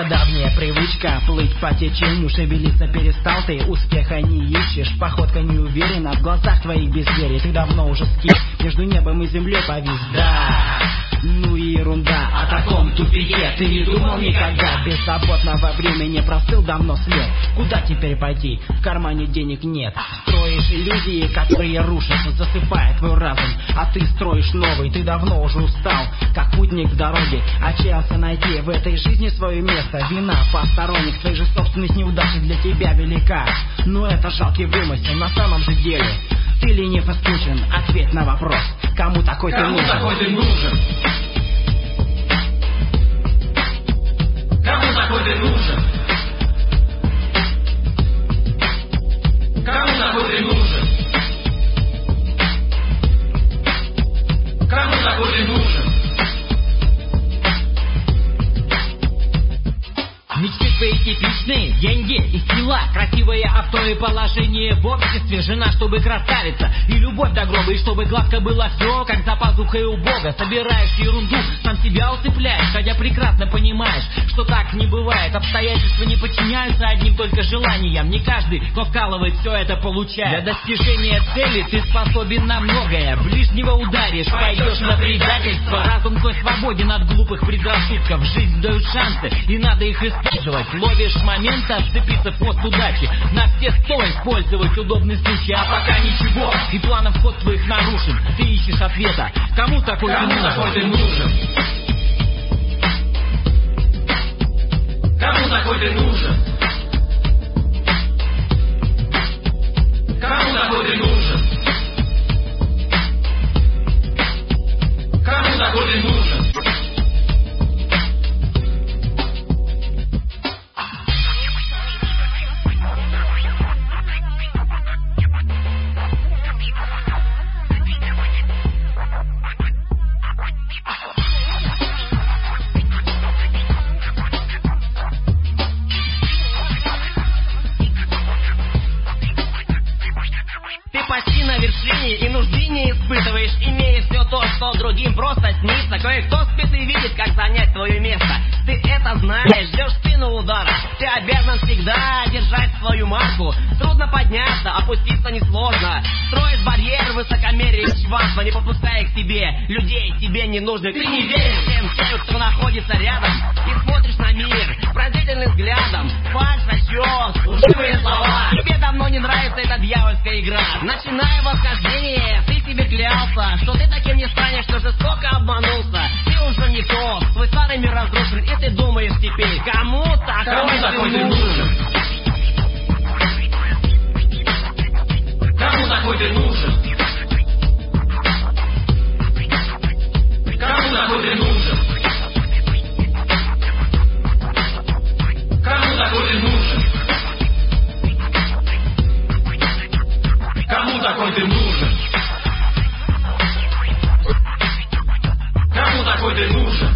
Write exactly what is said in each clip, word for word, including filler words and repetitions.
давняя привычка плыть по течению, шевелиться перестал ты, успеха не ищешь, походка не уверена, в глазах твоих безверие, ты давно уже скис, между небом и землей повис. Да, ну и ерунда, о таком тупике ты не думал никогда. Беззаботного времени простыл давно след. Куда теперь пойти? В кармане денег нет. Строишь иллюзии, которые рушатся, засыпая твой разум. А ты строишь новый, ты давно уже устал, как путник в дороге, отчаялся найти в этой жизни свое место. Вина посторонних, твоих же собственных неудач для тебя велика. Но это жалкий вымысел, на самом же деле ты ленив и скучен. Ответь на вопрос, кому такой ты нужен? Кому такой ты нужен? Кому такой ты нужен? Кому такой ты нужен? Кому такой ты нужен? Мечты твои типичные, деньги и сила, красивое авто и положение в обществе, жена, чтобы красавица, и любовь до гроба, и чтобы гладко было все, как за пазухой у Бога. Собираешь ерунду, сам себя усыпляешь, хотя прекрасно понимаешь, что так не бывает. Обстоятельства не подчиняются одним только желаниям, не каждый, кто вкалывает, все это получает. Для достижения цели ты способен на многое, ближнего ударишь, пойдешь на предательство. Разум твой свободен от глупых предрассудков, жизнь дают шансы, и надо их использовать. Ловишь момент, отцепиться в хвост удачи, на все сто использовать удобный случай. А пока ничего, и планов ход твоих нарушен, ты ищешь ответа, кому такой ты нужен? Такой ты нужен? Кому такой ты нужен? Кому такой ты нужен? Кому такой ты нужен? Почти на вершине и нужды не испытываешь, имея все то, что другим просто снится. Кое-кто спит и видит, как занять твое место. Ты это знаешь, ждешь спину удара. Ты обязан всегда держать свою марку. Трудно подняться, опуститься несложно. Строишь барьер, высокомерие, чванство, не попуская к себе людей тебе не нужны. Ты не веришь тем, тем, кто находится рядом, и смотришь на мир пронзительным взглядом. Фальшь, расчет, лживые слова. Тебе давно не нравится эта дьявольская игра. Начиная восхождение, ты себе клялся, что ты таким не станешь, что жестоко обманулся. Ты уже не тот, твой старый мир разрушен, и ты думаешь теперь, кому такой, такой ты нужен? Кому такой ты нужен? Кому такой ты нужен? Кому такой ты нужен? Кому такой ты нужен? Кому такой ты нужен?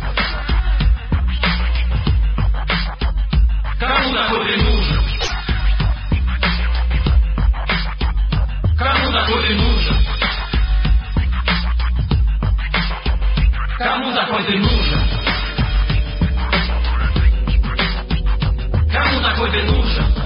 Кому такой ты нужен? Кому такой ты нужен? Кому такой ты нужен? Кому такой ты нужен?